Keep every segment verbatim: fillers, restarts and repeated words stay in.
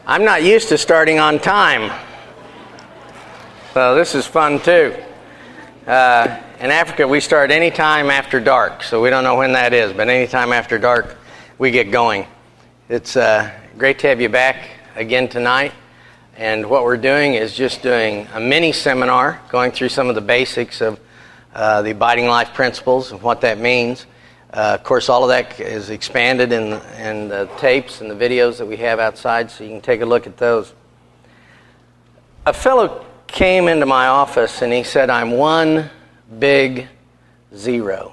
I'm not used to starting on time, so this is fun too. Uh, in Africa, we start any time after dark, so we don't know when that is, but any time after dark, we get going. It's uh, great to have you back again tonight, and what we're doing is just doing a mini seminar, going through some of the basics of uh, the Abiding Life Principles and what that means. Uh, of course, all of that is expanded in, in the tapes and the videos that we have outside, so you can take a look at those. A fellow came into my office and he said, I'm one big zero.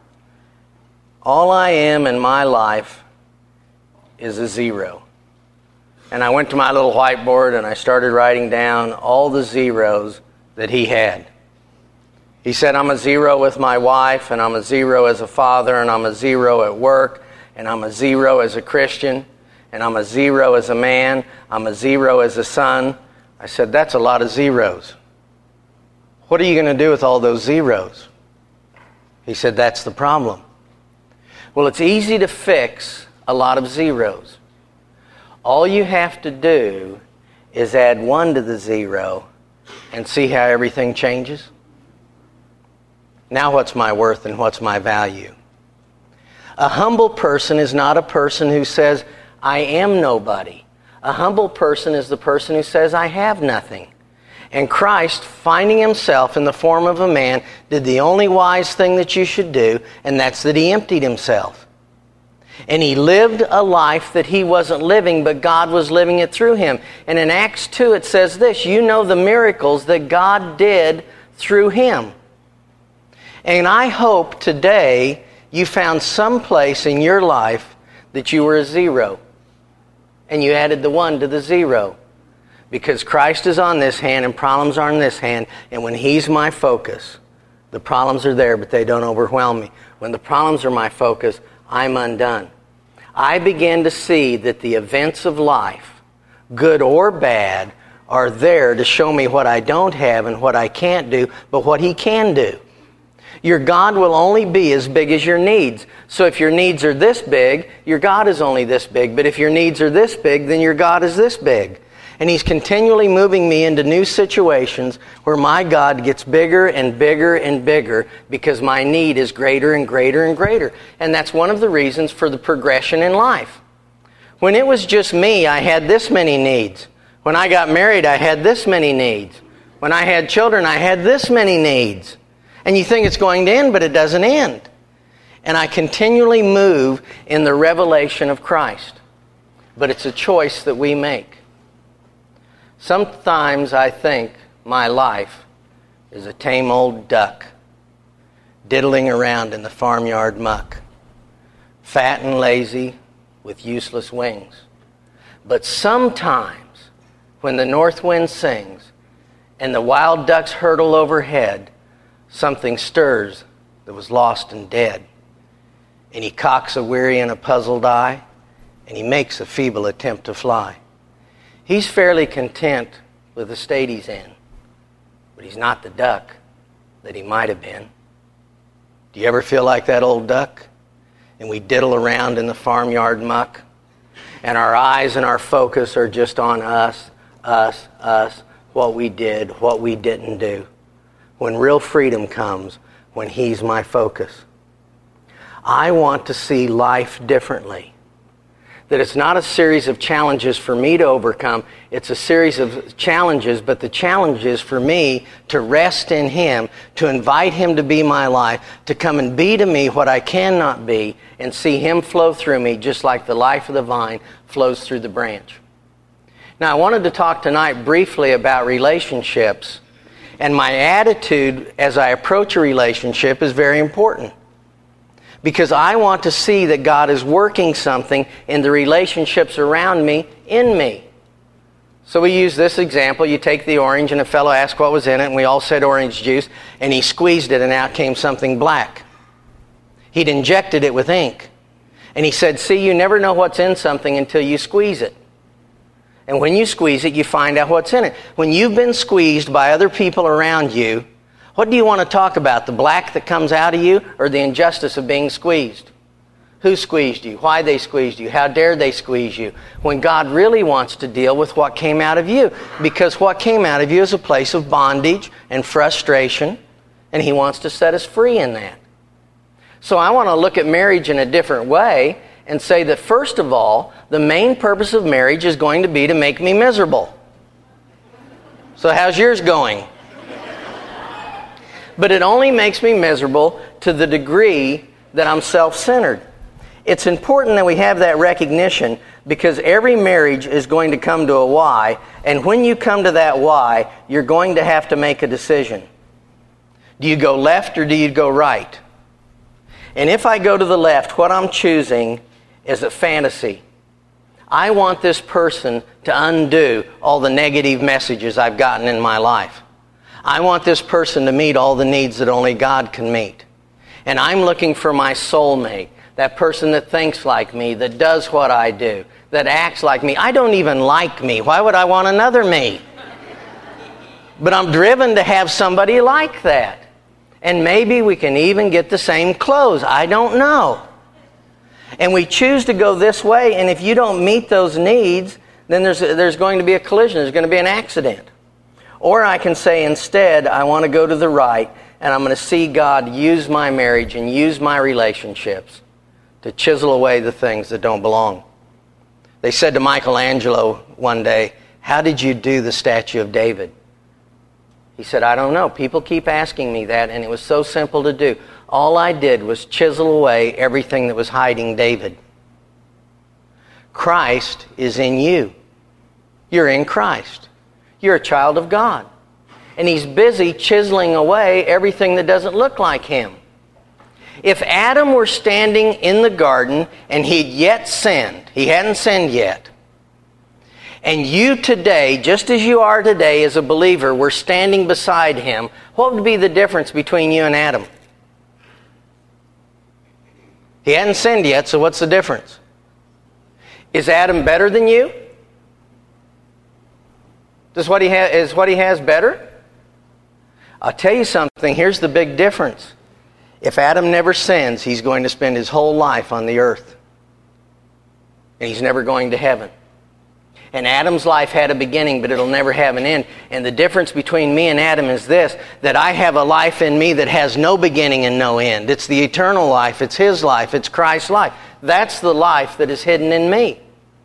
All I am in my life is a zero. And I went to my little whiteboard and I started writing down all the zeros that he had. He said, I'm a zero with my wife, and I'm a zero as a father, and I'm a zero at work, and I'm a zero as a Christian, and I'm a zero as a man, I'm a zero as a son. I said, that's a lot of zeros. What are you going to do with all those zeros? He said, that's the problem. Well, it's easy to fix a lot of zeros. All you have to do is add one to the zero and see how everything changes. Now what's my worth and what's my value? A humble person is not a person who says, I am nobody. A humble person is the person who says, I have nothing. And Christ, finding himself in the form of a man, did the only wise thing that you should do, and that's that he emptied himself. And he lived a life that he wasn't living, but God was living it through him. And in Acts two it says this, you know the miracles that God did through him. And I hope today you found some place in your life that you were a zero. And you added the one to the zero. Because Christ is on this hand and problems are on this hand. And when he's my focus, the problems are there, but they don't overwhelm me. When the problems are my focus, I'm undone. I begin to see that the events of life, good or bad, are there to show me what I don't have and what I can't do, but what he can do. Your God will only be as big as your needs. So if your needs are this big, your God is only this big. But if your needs are this big, then your God is this big. And he's continually moving me into new situations where my God gets bigger and bigger and bigger because my need is greater and greater and greater. And that's one of the reasons for the progression in life. When it was just me, I had this many needs. When I got married, I had this many needs. When I had children, I had this many needs. And you think it's going to end, but it doesn't end. And I continually move in the revelation of Christ. But it's a choice that we make. Sometimes I think my life is a tame old duck diddling around in the farmyard muck, fat and lazy with useless wings. But sometimes when the north wind sings and the wild ducks hurtle overhead, something stirs that was lost and dead. And he cocks a weary and a puzzled eye, and he makes a feeble attempt to fly. He's fairly content with the state he's in, but he's not the duck that he might have been. Do you ever feel like that old duck? And we diddle around in the farmyard muck, and our eyes and our focus are just on us, us, us, what we did, what we didn't do. When real freedom comes, when he's my focus. I want to see life differently. That it's not a series of challenges for me to overcome. It's a series of challenges, but the challenge is for me to rest in him, to invite him to be my life, to come and be to me what I cannot be, and see him flow through me just like the life of the vine flows through the branch. Now, I wanted to talk tonight briefly about relationships. And my attitude as I approach a relationship is very important. Because I want to see that God is working something in the relationships around me, in me. So we use this example. You take the orange and a fellow asked what was in it, and we all said orange juice, and he squeezed it and out came something black. He'd injected it with ink. And he said, see, you never know what's in something until you squeeze it. And when you squeeze it, you find out what's in it. When you've been squeezed by other people around you, what do you want to talk about? The black that comes out of you or the injustice of being squeezed? Who squeezed you? Why they squeezed you? How dare they squeeze you? When God really wants to deal with what came out of you. Because what came out of you is a place of bondage and frustration, and He wants to set us free in that. So I want to look at marriage in a different way and say that first of all, the main purpose of marriage is going to be to make me miserable. So how's yours going? But it only makes me miserable to the degree that I'm self-centered. It's important that we have that recognition because every marriage is going to come to a why, and when you come to that why, you're going to have to make a decision. Do you go left or do you go right? And if I go to the left, what I'm choosing is a fantasy. I want this person to undo all the negative messages I've gotten in my life. I want this person to meet all the needs that only God can meet. And I'm looking for my soulmate, that person that thinks like me, that does what I do, that acts like me. I don't even like me. Why would I want another me? But I'm driven to have somebody like that. And maybe we can even get the same clothes. I don't know. And we choose to go this way, and if you don't meet those needs, then there's, there's going to be a collision. There's going to be an accident. Or I can say instead, I want to go to the right, and I'm going to see God use my marriage and use my relationships to chisel away the things that don't belong. They said to Michelangelo one day, "How did you do the statue of David?" He said, "I don't know. People keep asking me that, and it was so simple to do. All I did was chisel away everything that was hiding David." Christ is in you. You're in Christ. You're a child of God. And He's busy chiseling away everything that doesn't look like Him. If Adam were standing in the garden and he'd yet sinned, he hadn't sinned yet, and you today, just as you are today as a believer, were standing beside him, what would be the difference between you and Adam? He hadn't sinned yet, so what's the difference? Is Adam better than you? Does what he ha- is what he has better? I'll tell you something, here's the big difference. If Adam never sins, he's going to spend his whole life on the earth. And he's never going to heaven. And Adam's life had a beginning, but it'll never have an end. And the difference between me and Adam is this, that I have a life in me that has no beginning and no end. It's the eternal life. It's His life. It's Christ's life. That's the life that is hidden in me.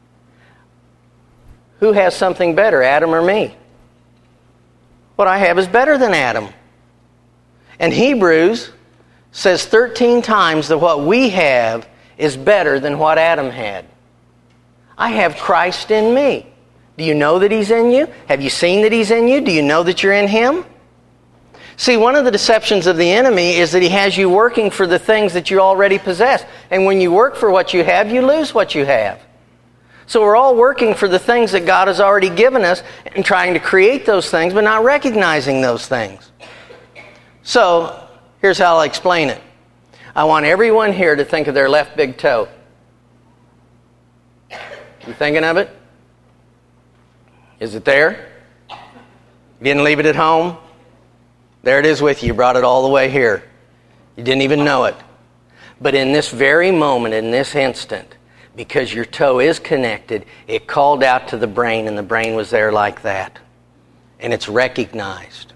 Who has something better, Adam or me? What I have is better than Adam. And Hebrews says thirteen times that what we have is better than what Adam had. I have Christ in me. Do you know that He's in you? Have you seen that He's in you? Do you know that you're in Him? See, one of the deceptions of the enemy is that he has you working for the things that you already possess. And when you work for what you have, you lose what you have. So we're all working for the things that God has already given us and trying to create those things, but not recognizing those things. So, here's how I'll explain it. I want everyone here to think of their left big toe. You thinking of it? Is it there? You didn't leave it at home? There it is with you. You brought it all the way here. You didn't even know it. But in this very moment, in this instant, because your toe is connected, it called out to the brain, and the brain was there like that. And it's recognized.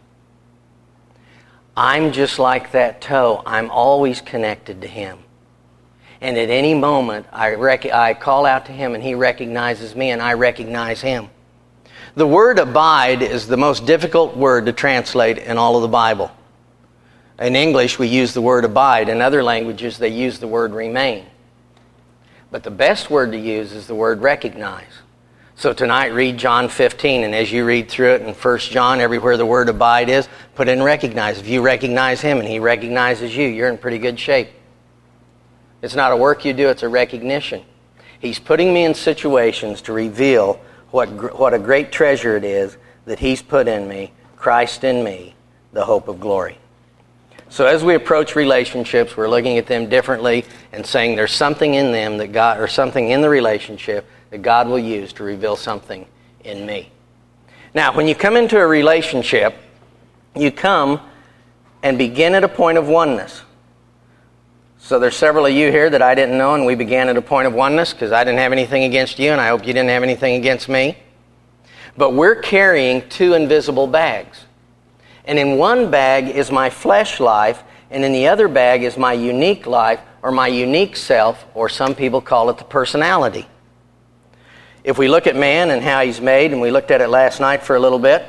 I'm just like that toe. I'm always connected to Him. And at any moment, I, rec- I call out to Him and He recognizes me and I recognize Him. The word abide is the most difficult word to translate in all of the Bible. In English, we use the word abide. In other languages, they use the word remain. But the best word to use is the word recognize. So tonight, read John fifteen, and as you read through it in First John, everywhere the word abide is, put in recognize. If you recognize Him and He recognizes you, you're in pretty good shape. It's not a work you do, it's a recognition. He's putting me in situations to reveal what, what a great treasure it is that He's put in me, Christ in me, the hope of glory. So as we approach relationships, we're looking at them differently and saying there's something in them that God, or something in the relationship that God will use to reveal something in me. Now, when you come into a relationship, you come and begin at a point of oneness. So there's several of you here that I didn't know, and we began at a point of oneness because I didn't have anything against you, and I hope you didn't have anything against me. But we're carrying two invisible bags. And in one bag is my flesh life, and in the other bag is my unique life, or my unique self, or some people call it the personality. If we look at man and how he's made, and we looked at it last night for a little bit,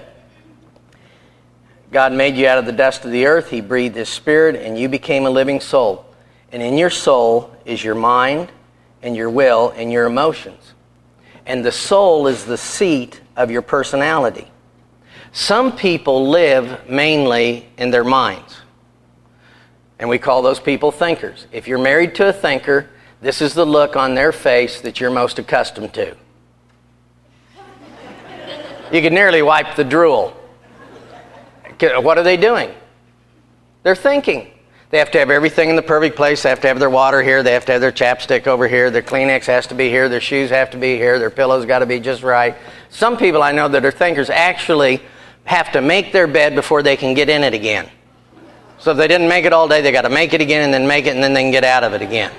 God made you out of the dust of the earth. He breathed His Spirit, and you became a living soul. And in your soul is your mind and your will and your emotions. And the soul is the seat of your personality. Some people live mainly in their minds. And we call those people thinkers. If you're married to a thinker, this is the look on their face that you're most accustomed to. You could nearly wipe the drool. What are they doing? They're thinking. They have to have everything in the perfect place. They have to have their water here. They have to have their chapstick over here. Their Kleenex has to be here. Their shoes have to be here. Their pillows got to be just right. Some people I know that are thinkers actually have to make their bed before they can get in it again. So if they didn't make it all day, they got to make it again and then make it and then they can get out of it again.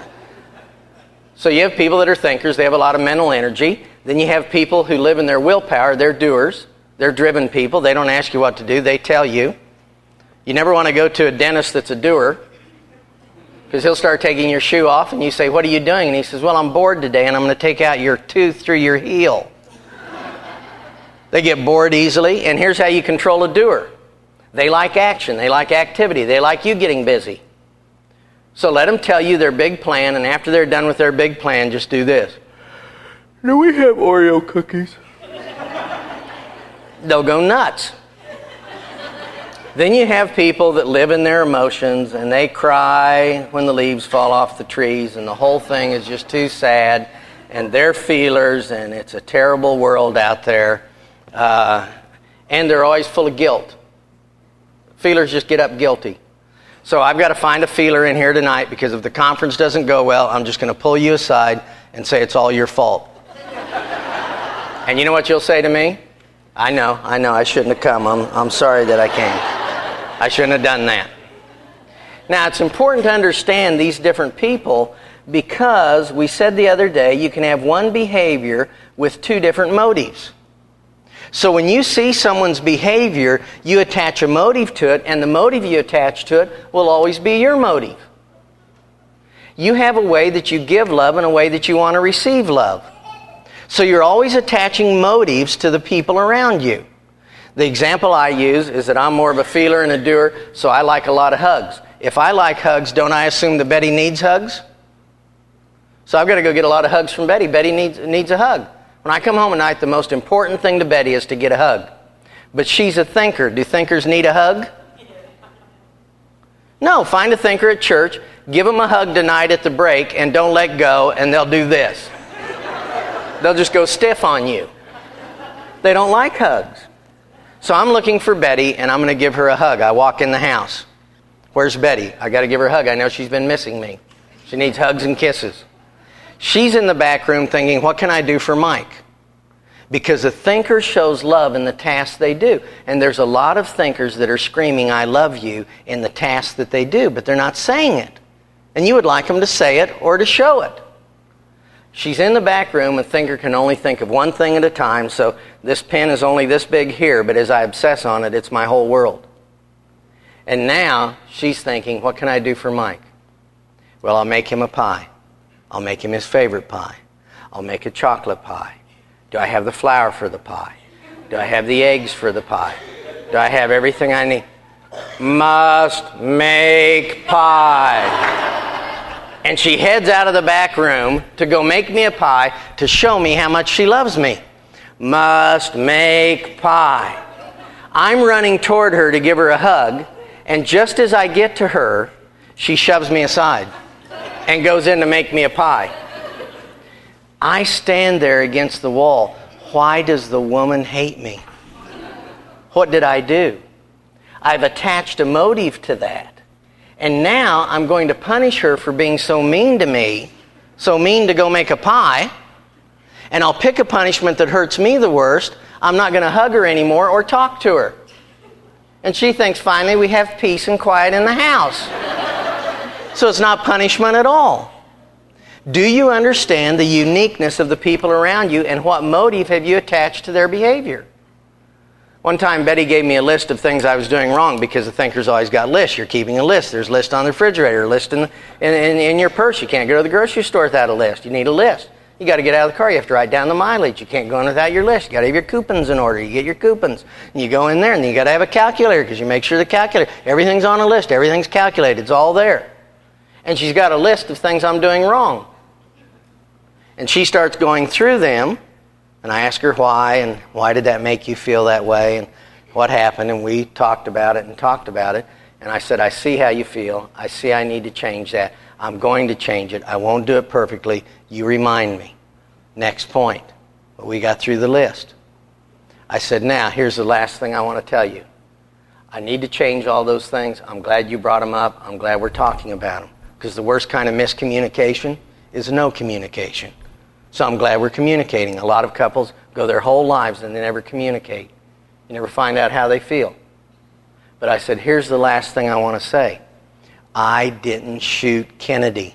So you have people that are thinkers. They have a lot of mental energy. Then you have people who live in their willpower. They're doers. They're driven people. They don't ask you what to do. They tell you. You never want to go to a dentist that's a doer, because he'll start taking your shoe off and you say, "What are you doing?" And he says, "Well, I'm bored today and I'm going to take out your tooth through your heel." They get bored easily, and here's how you control a doer. They like action. They like activity. They like you getting busy. So let them tell you their big plan, and after they're done with their big plan, just do this. "Do we have Oreo cookies?" They'll go nuts. Then you have people that live in their emotions, and they cry when the leaves fall off the trees, and the whole thing is just too sad, and they're feelers, and it's a terrible world out there. Uh, and they're always full of guilt. Feelers just get up guilty. So I've got to find a feeler in here tonight, because if the conference doesn't go well, I'm just going to pull you aside and say it's all your fault. And you know what you'll say to me? I know, I know, I shouldn't have come. I'm, I'm sorry that I came. I shouldn't have done that. Now, it's important to understand these different people, because we said the other day you can have one behavior with two different motives. So when you see someone's behavior, you attach a motive to it, and the motive you attach to it will always be your motive. You have a way that you give love and a way that you want to receive love. So you're always attaching motives to the people around you. The example I use is that I'm more of a feeler and a doer, so I like a lot of hugs. If I like hugs, don't I assume that Betty needs hugs? So I've got to go get a lot of hugs from Betty. Betty needs, needs a hug. When I come home at night, the most important thing to Betty is to get a hug. But she's a thinker. Do thinkers need a hug? No, find a thinker at church, give them a hug tonight at the break, and don't let go, and they'll do this. They'll just go stiff on you. They don't like hugs. So I'm looking for Betty, and I'm going to give her a hug. I walk in the house. Where's Betty? I got to give her a hug. I know she's been missing me. She needs hugs and kisses. She's in the back room thinking, what can I do for Mike? Because a thinker shows love in the tasks they do. And there's a lot of thinkers that are screaming, "I love you," in the tasks that they do, but they're not saying it. And you would like them to say it or to show it. She's in the back room. A thinker can only think of one thing at a time, so this pen is only this big here, but as I obsess on it, it's my whole world. And now she's thinking, what can I do for Mike? Well, I'll make him a pie. I'll make him his favorite pie. I'll make a chocolate pie. Do I have the flour for the pie? Do I have the eggs for the pie? Do I have everything I need? Must make pie. And she heads out of the back room to go make me a pie to show me how much she loves me. Must make pie. I'm running toward her to give her a hug, and just as I get to her, she shoves me aside and goes in to make me a pie. I stand there against the wall. Why does the woman hate me? What did I do? I've attached a motive to that. And now I'm going to punish her for being so mean to me, so mean to go make a pie, and I'll pick a punishment that hurts me the worst. I'm not going to hug her anymore or talk to her. And she thinks finally we have peace and quiet in the house. So it's not punishment at all. Do you understand the uniqueness of the people around you, and what motive have you attached to their behavior? One time Betty gave me a list of things I was doing wrong, because the thinker's always got lists. You're keeping a list. There's a list on the refrigerator, a list in, the, in, in, in your purse. You can't go to the grocery store without a list. You need a list. You got to get out of the car. You have to write down the mileage. You can't go in without your list. You got to have your coupons in order. You get your coupons. And you go in there, and then you got to have a calculator, because you make sure the calculator, everything's on a list. Everything's calculated. It's all there. And she's got a list of things I'm doing wrong. And she starts going through them, and I ask her why, and why did that make you feel that way, and what happened, and we talked about it and talked about it. And I said, I see how you feel. I see I need to change that. I'm going to change it. I won't do it perfectly. You remind me. Next point. But we got through the list. I said, now, here's the last thing I want to tell you. I need to change all those things. I'm glad you brought them up. I'm glad we're talking about them. Because the worst kind of miscommunication is no communication. So I'm glad we're communicating. A lot of couples go their whole lives and they never communicate. You never find out how they feel. But I said, here's the last thing I want to say. I didn't shoot Kennedy.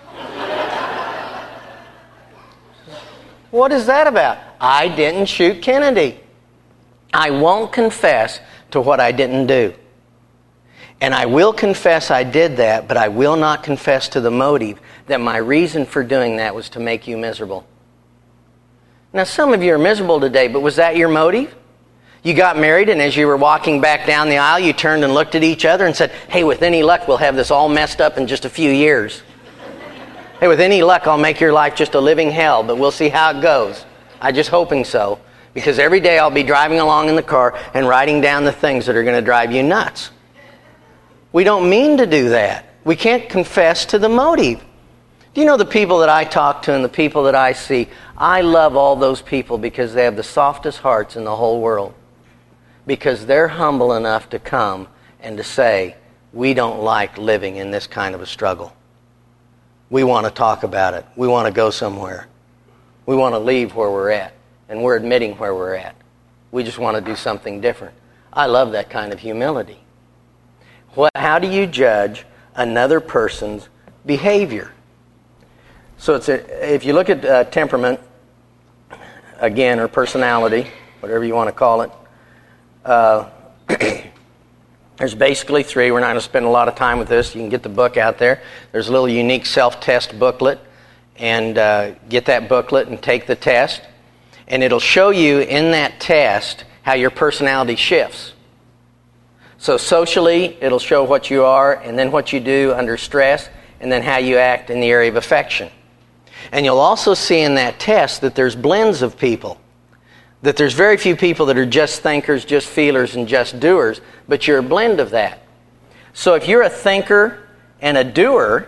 What is that about? I didn't shoot Kennedy. I won't confess to what I didn't do. And I will confess I did that, but I will not confess to the motive that my reason for doing that was to make you miserable. Now, some of you are miserable today, but was that your motive? You got married, and as you were walking back down the aisle, you turned and looked at each other and said, hey, with any luck, we'll have this all messed up in just a few years. Hey, with any luck, I'll make your life just a living hell, but we'll see how it goes. I'm just hoping so, because every day I'll be driving along in the car and writing down the things that are going to drive you nuts. We don't mean to do that. We can't confess to the motive. Do you know the people that I talk to and the people that I see? I love all those people because they have the softest hearts in the whole world. Because they're humble enough to come and to say, we don't like living in this kind of a struggle. We want to talk about it. We want to go somewhere. We want to leave where we're at. And we're admitting where we're at. We just want to do something different. I love that kind of humility. What, how do you judge another person's behavior? So it's a, if you look at uh, temperament, again, or personality, whatever you want to call it, uh, there's basically three. We're not going to spend a lot of time with this. You can get the book out there. There's a little unique self-test booklet, and uh, get that booklet and take the test. And it'll show you in that test how your personality shifts. So socially, it'll show what you are, and then what you do under stress, and then how you act in the area of affection. And you'll also see in that test that there's blends of people. That there's very few people that are just thinkers, just feelers, and just doers, but you're a blend of that. So if you're a thinker and a doer,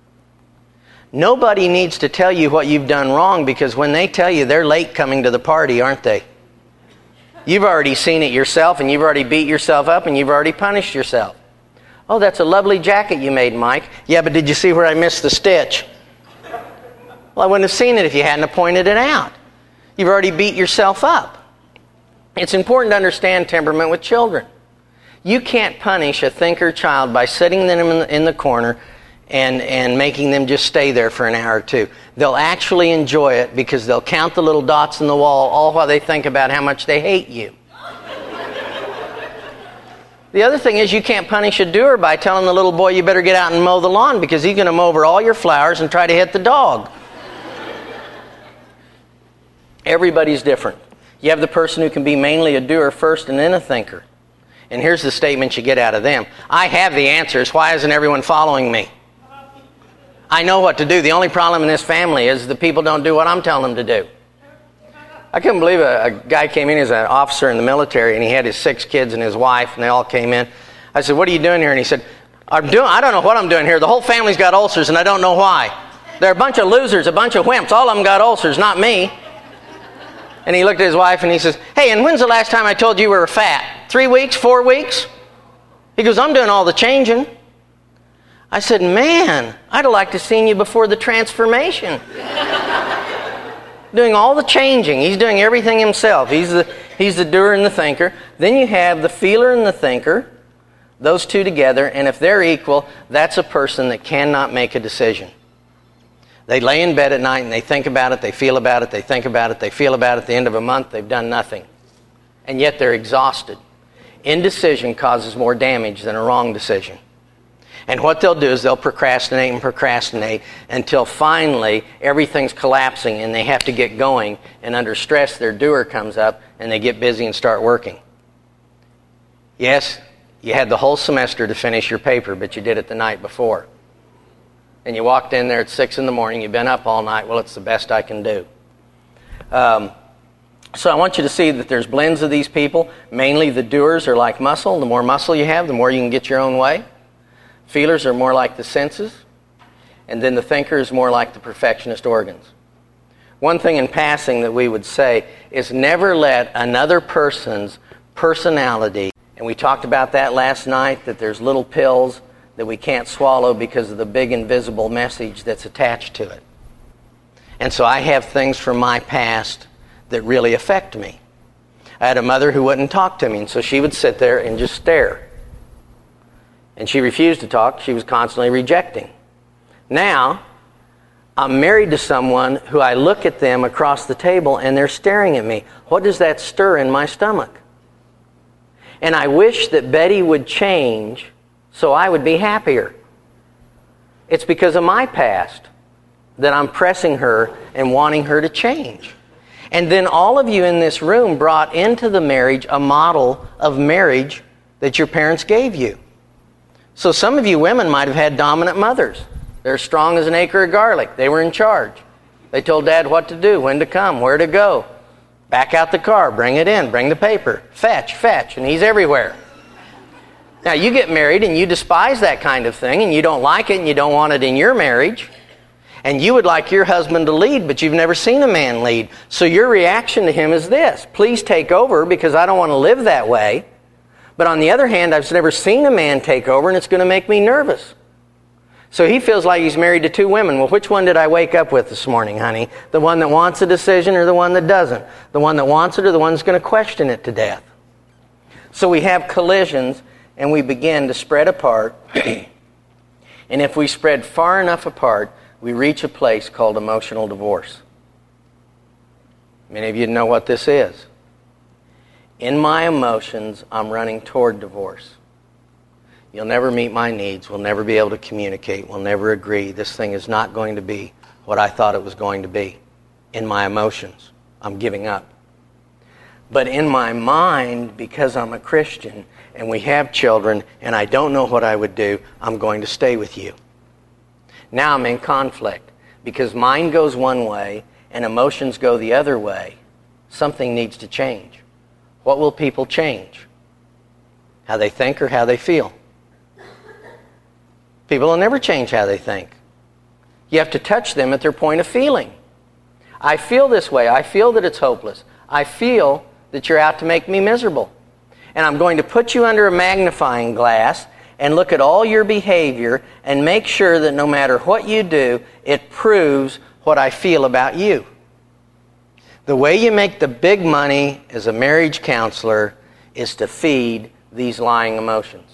nobody needs to tell you what you've done wrong, because when they tell you, they're late coming to the party, aren't they? You've already seen it yourself, and you've already beat yourself up, and you've already punished yourself. Oh, that's a lovely jacket you made, Mike. Yeah, but did you see where I missed the stitch? Well, I wouldn't have seen it if you hadn't pointed it out. You've already beat yourself up. It's important to understand temperament with children. You can't punish a thinker child by sitting them in the, in the corner and, and making them just stay there for an hour or two. They'll actually enjoy it because they'll count the little dots in the wall all while they think about how much they hate you. The other thing is, you can't punish a doer by telling the little boy you better get out and mow the lawn, because he's going to mow over all your flowers and try to hit the dog. Everybody's different. You have the person who can be mainly a doer first and then a thinker. And here's the statement you get out of them. I have the answers. Why isn't everyone following me? I know what to do. The only problem in this family is the people don't do what I'm telling them to do. I couldn't believe a, a guy came in as an officer in the military, and he had his six kids and his wife, and they all came in. I said, what are you doing here? And he said, I'm doing, I don't know what I'm doing here. The whole family's got ulcers, and I don't know why. They're a bunch of losers, a bunch of wimps. All of them got ulcers, not me. And he looked at his wife and he says, hey, and when's the last time I told you we were fat? Three weeks? Four weeks? He goes, I'm doing all the changing. I said, man, I'd have liked to have seen you before the transformation. Doing all the changing. He's doing everything himself. He's the, he's the doer and the thinker. Then you have the feeler and the thinker. Those two together, and if they're equal, that's a person that cannot make a decision. They lay in bed at night and they think about it, they feel about it, they think about it, they feel about it. At the end of a month, they've done nothing. And yet they're exhausted. Indecision causes more damage than a wrong decision. And what they'll do is they'll procrastinate and procrastinate until finally everything's collapsing and they have to get going. And under stress, their doer comes up and they get busy and start working. Yes, you had the whole semester to finish your paper, but you did it the night before. And you walked in there at six in the morning, you've been up all night, well, it's the best I can do. Um, so I want you to see that there's blends of these people. Mainly the doers are like muscle. The more muscle you have, the more you can get your own way. Feelers are more like the senses. And then the thinker is more like the perfectionist organs. One thing in passing that we would say is never let another person's personality, and we talked about that last night, that there's little pills that we can't swallow because of the big invisible message that's attached to it. And so I have things from my past that really affect me. I had a mother who wouldn't talk to me, and so she would sit there and just stare. And she refused to talk. She was constantly rejecting. Now, I'm married to someone who I look at them across the table and they're staring at me. What does that stir in my stomach? And I wish that Betty would change so I would be happier. It's because of my past that I'm pressing her and wanting her to change. And then all of you in this room brought into the marriage a model of marriage that your parents gave you. So some of you women might have had dominant mothers. They're strong as an acre of garlic. They were in charge. They told Dad what to do, when to come, where to go. Back out the car, bring it in, bring the paper. Fetch, fetch, and he's everywhere. Now, you get married and you despise that kind of thing and you don't like it and you don't want it in your marriage. And you would like your husband to lead, but you've never seen a man lead. So your reaction to him is this: please take over because I don't want to live that way. But on the other hand, I've never seen a man take over and it's going to make me nervous. So he feels like he's married to two women. Well, which one did I wake up with this morning, honey? The one that wants a decision or the one that doesn't? The one that wants it or the one that's going to question it to death? So we have collisions and we begin to spread apart. And if we spread far enough apart, we reach a place called emotional divorce. Many of you know what this is. In my emotions, I'm running toward divorce. You'll never meet my needs. We'll never be able to communicate. We'll never agree. This thing is not going to be what I thought it was going to be. In my emotions, I'm giving up. But in my mind, because I'm a Christian and we have children and I don't know what I would do, I'm going to stay with you. Now I'm in conflict because mind goes one way and emotions go the other way. Something needs to change. What will people change? How they think or how they feel? People will never change how they think. You have to touch them at their point of feeling. I feel this way. I feel that it's hopeless. I feel that you're out to make me miserable. And I'm going to put you under a magnifying glass and look at all your behavior and make sure that no matter what you do, it proves what I feel about you. The way you make the big money as a marriage counselor is to feed these lying emotions.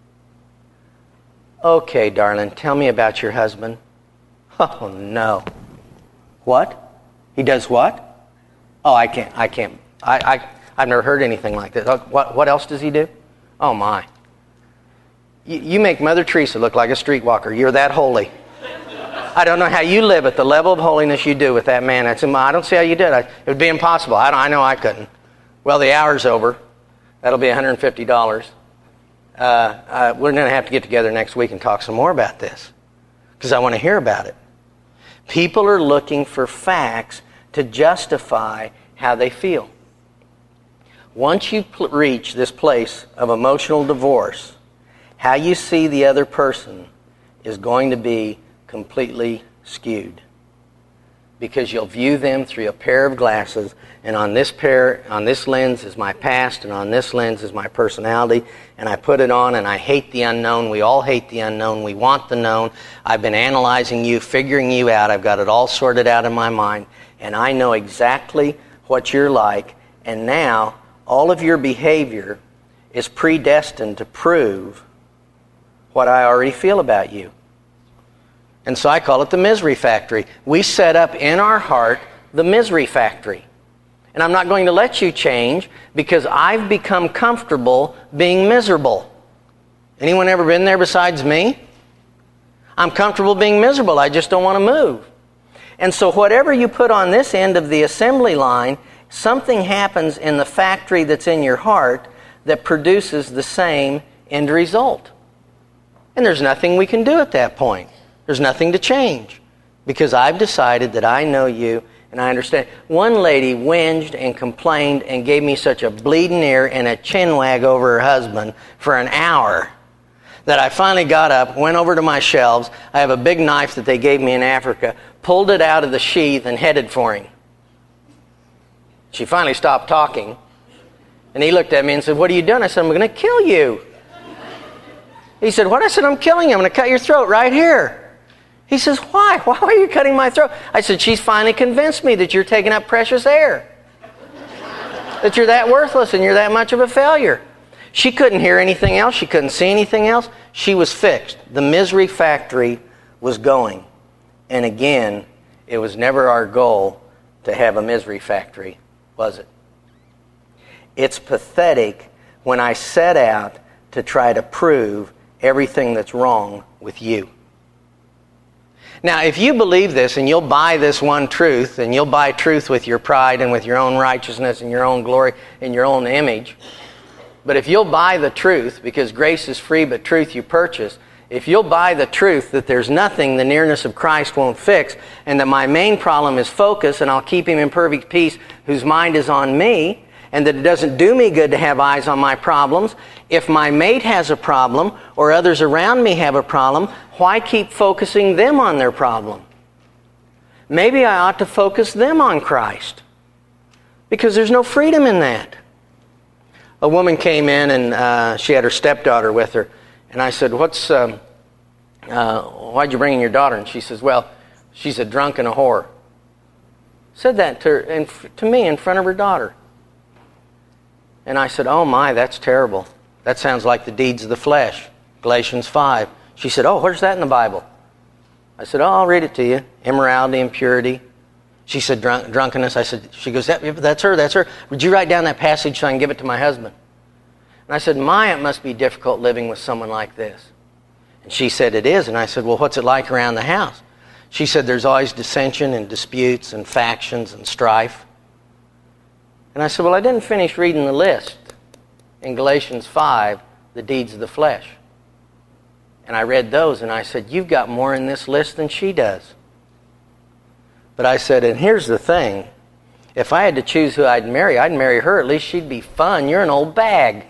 Okay, darling, tell me about your husband. Oh, no. What? He does what? Oh, I can't, I can't. I, I, I've never heard anything like this. What, what else does he do? Oh, my. You, you make Mother Teresa look like a streetwalker. You're that holy. I don't know how you live at the level of holiness you do with that man. That's, I don't see how you did it. It would be impossible. I, don't, I know I couldn't. Well, the hour's over. That'll be one hundred fifty dollars. Uh, uh, we're going to have to get together next week and talk some more about this because I want to hear about it. People are looking for facts to justify how they feel. Once you pl- reach this place of emotional divorce, how you see the other person is going to be completely skewed because you'll view them through a pair of glasses, and on this pair, on this lens is my past, and on this lens is my personality, and I put it on and I hate the unknown. We all hate the unknown. We want the known. I've been analyzing you, figuring you out. I've got it all sorted out in my mind, and I know exactly what you're like, and now all of your behavior is predestined to prove what I already feel about you. And so I call it the misery factory. We set up in our heart the misery factory. And I'm not going to let you change because I've become comfortable being miserable. Anyone ever been there besides me? I'm comfortable being miserable. I just don't want to move. And so whatever you put on this end of the assembly line, something happens in the factory that's in your heart that produces the same end result. And there's nothing we can do at that point. There's nothing to change because I've decided that I know you and I understand. One lady whinged and complained and gave me such a bleeding ear and a chin wag over her husband for an hour that I finally got up, went over to my shelves. I have a big knife that they gave me in Africa, pulled it out of the sheath and headed for him. She finally stopped talking, and he looked at me and said, "What are you doing?" I said, "I'm going to kill you." He said, "What?" I said, "I'm killing you. I'm going to cut your throat right here." He says, "Why? Why are you cutting my throat?" I said, "She's finally convinced me that you're taking up precious air, that you're that worthless and you're that much of a failure." She couldn't hear anything else. She couldn't see anything else. She was fixed. The misery factory was going. And again, it was never our goal to have a misery factory, was it? It's pathetic when I set out to try to prove everything that's wrong with you. Now, if you believe this and you'll buy this one truth, and you'll buy truth with your pride and with your own righteousness and your own glory and your own image, but if you'll buy the truth, because grace is free but truth you purchase, if you'll buy the truth that there's nothing the nearness of Christ won't fix, and that my main problem is focus and I'll keep him in perfect peace whose mind is on me, and that it doesn't do me good to have eyes on my problems. If my mate has a problem or others around me have a problem, why keep focusing them on their problem? Maybe I ought to focus them on Christ, because there's no freedom in that. A woman came in and uh, she had her stepdaughter with her. And I said, "What's, um, uh, why'd you bring in your daughter?" And she says, "Well, she's a drunk and a whore." Said that to, her, in, to me in front of her daughter. And I said, "Oh my, that's terrible. That sounds like the deeds of the flesh, Galatians five. She said, "Oh, where's that in the Bible?" I said, "Oh, I'll read it to you. Immorality, impurity." She said, Drunk, drunkenness. I said, she goes, that, "That's her, that's her. Would you write down that passage so I can give it to my husband?" And I said, "My, it must be difficult living with someone like this." And she said, "It is." And I said, "Well, what's it like around the house?" She said, "There's always dissension and disputes and factions and strife." And I said, "Well, I didn't finish reading the list in Galatians five, the deeds of the flesh." And I read those and I said, "You've got more in this list than she does." But I said, "And here's the thing. If I had to choose who I'd marry, I'd marry her. At least she'd be fun. You're an old bag."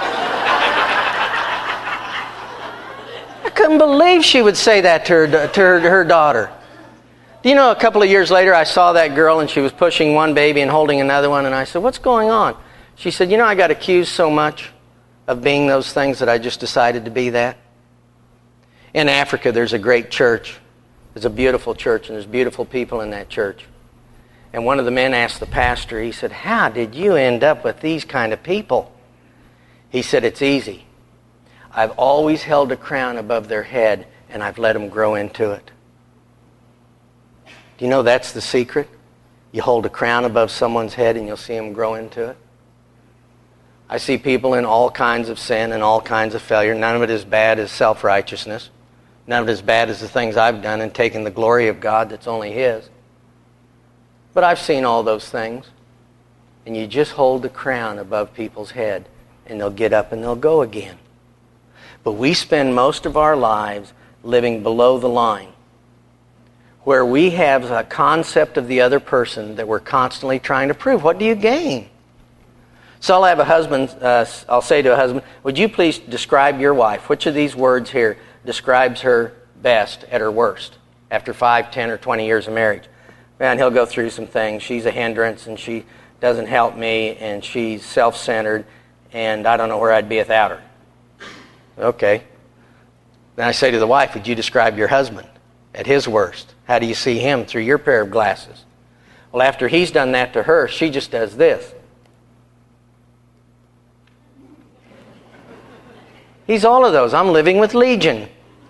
I couldn't believe she would say that to her, to her, to her daughter. Do you know, a couple of years later, I saw that girl and she was pushing one baby and holding another one. And I said, "What's going on?" She said, "You know, I got accused so much of being those things that I just decided to be that." In Africa, there's a great church. There's a beautiful church, and there's beautiful people in that church. And one of the men asked the pastor, he said, "How did you end up with these kind of people?" He said, "It's easy. I've always held a crown above their head, and I've let them grow into it." Do you know that's the secret? You hold a crown above someone's head, and you'll see them grow into it. I see people in all kinds of sin and all kinds of failure. None of it as bad as self-righteousness. None of it as bad as the things I've done and taken the glory of God that's only His. But I've seen all those things. And you just hold the crown above people's head, and they'll get up and they'll go again. But we spend most of our lives living below the line, where we have a concept of the other person that we're constantly trying to prove. What do you gain? So I'll have a husband, uh, I'll say to a husband, "Would you please describe your wife? Which of these words here describes her best at her worst after five, ten, or twenty years of marriage?" And he'll go through some things. She's a hindrance, and she doesn't help me, and she's self-centered, and I don't know where I'd be without her. Okay. Then I say to the wife, "Would you describe your husband at his worst? How do you see him through your pair of glasses?" Well, after he's done that to her, she just does this. He's all of those. I'm living with Legion.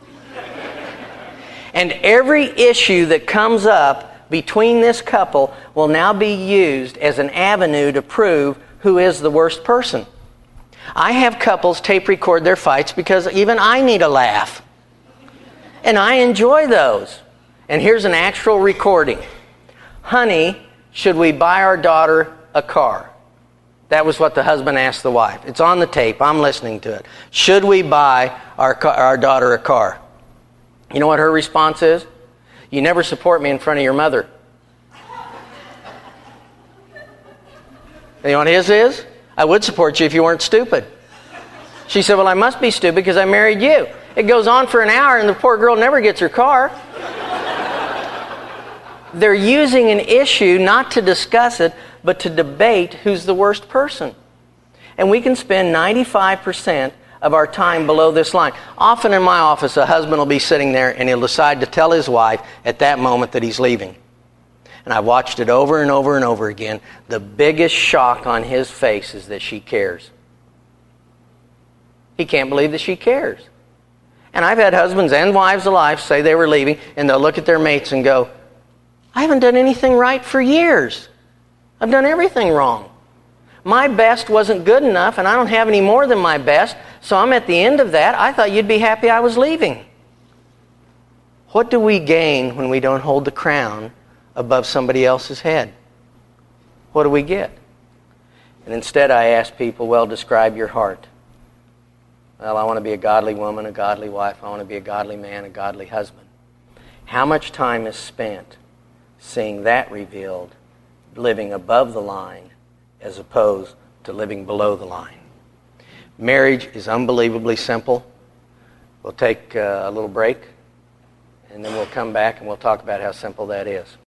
And every issue that comes up between this couple will now be used as an avenue to prove who is the worst person. I have couples tape record their fights because even I need a laugh. And I enjoy those. And here's an actual recording. Honey, should we buy our daughter a car? That was what the husband asked the wife. It's on the tape. I'm listening to it. Should we buy our, car, our daughter a car? You know what her response is? You never support me in front of your mother. You know what his is? I would support you if you weren't stupid. She said, well, I must be stupid because I married you. It goes on for an hour and the poor girl never gets her car. They're using an issue not to discuss it, but to debate who's the worst person. And we can spend ninety-five percent of our time below this line. Often in my office, a husband will be sitting there and he'll decide to tell his wife at that moment that he's leaving. And I've watched it over and over and over again. The biggest shock on his face is that she cares. He can't believe that she cares. And I've had husbands and wives alike say they were leaving, and they'll look at their mates and go, I haven't done anything right for years. I've done everything wrong. My best wasn't good enough, and I don't have any more than my best, so I'm at the end of that. I thought you'd be happy I was leaving. What do we gain when we don't hold the crown above somebody else's head? What do we get? And instead I ask people, well, describe your heart. Well, I want to be a godly woman, a godly wife. I want to be a godly man, a godly husband. How much time is spent seeing that revealed, living above the line as opposed to living below the line? Marriage is unbelievably simple. We'll take uh, a little break, and then we'll come back and we'll talk about how simple that is.